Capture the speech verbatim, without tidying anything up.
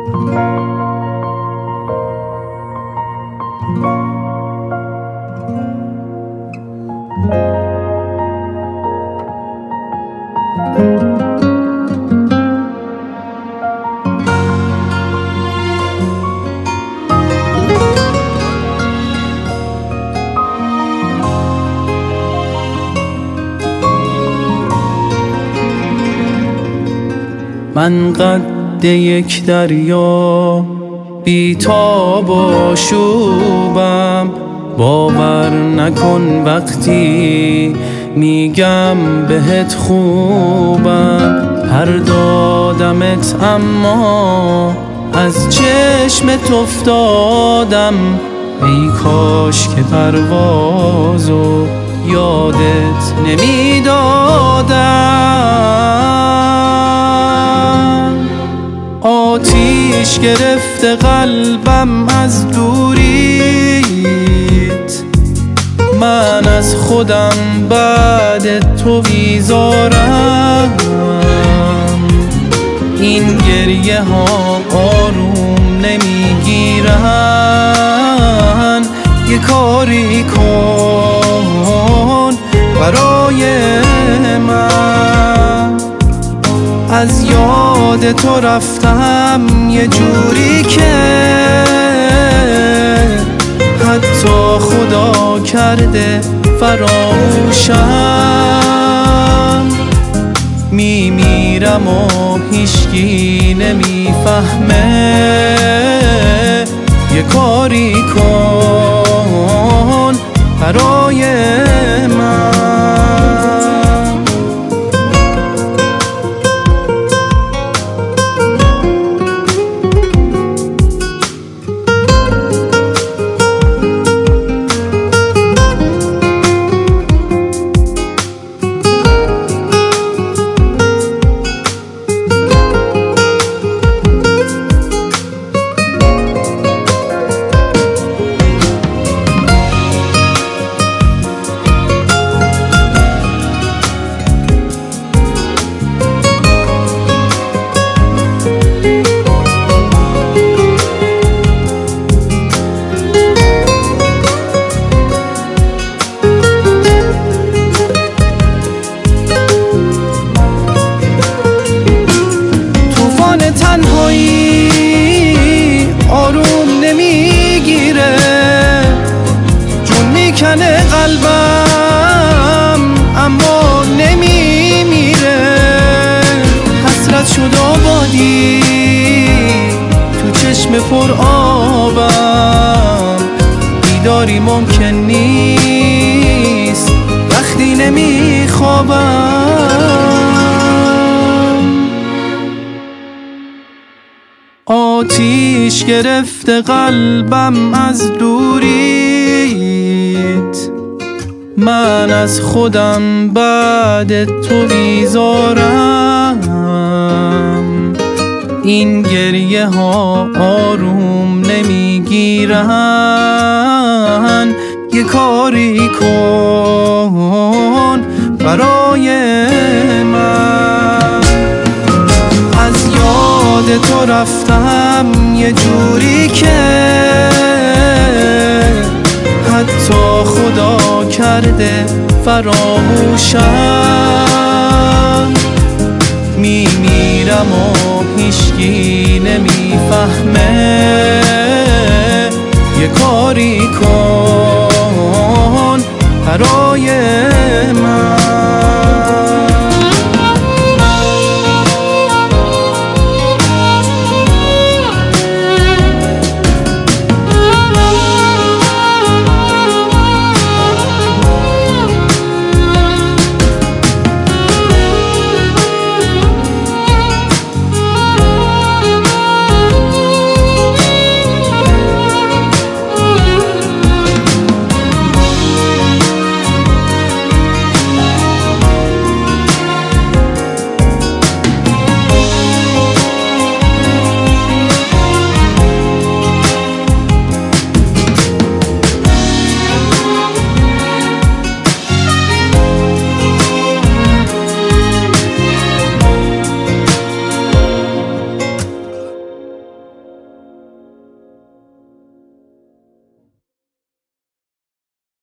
من قد یک دریا بی‌تاب و شوبم، باور نکن وقتی میگم بهت خوبم. هر دادمت اما از چشمت افتادم، ای کاش که پروازو یادت نمیدادم. آتیش گرفته قلبم از دوریت، من از خودم بعد تو بیزارم. این گریه ها آروم نمیگیرن، یه کاری کن برای من. از یاد تو رفتم یه جوری که حتی خدا کرده فراموشم. میمیرم و هیچکی نمیفهمه، یه کاری کن برای من. تنهایی آروم نمیگیره، جون میکنه قلبم اما نمیمیره. حسرت شد آبادی تو چشم پر آبم، بیداری ممکن نیست وقتی نمیخوابم. آتیش گرفته قلبم از دوریت، من از خودم بعد تو بیزارم. این گریه ها آروم نمیگیرن، یه کاری کن برای من. از یاد تو رفتم یه جوری که حتی خدا کرده فراموشم. میمیرم و هیچکی نمیفهمه، یه کاری کن برای